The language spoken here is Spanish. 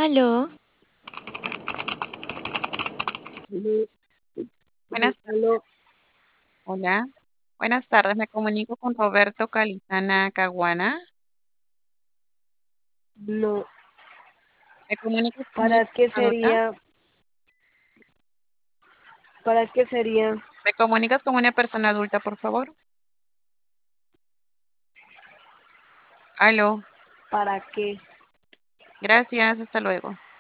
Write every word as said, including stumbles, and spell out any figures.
Aló, Aló, buenas aló, tardes. Hola, buenas tardes. Me comunico con Roberto Calizana Caguana. no, Me comunico con una ¿para qué persona adulta. sería? ¿Para qué sería? ¿Me comunicas con una persona adulta, por favor? Aló, ¿Para qué? gracias, hasta luego.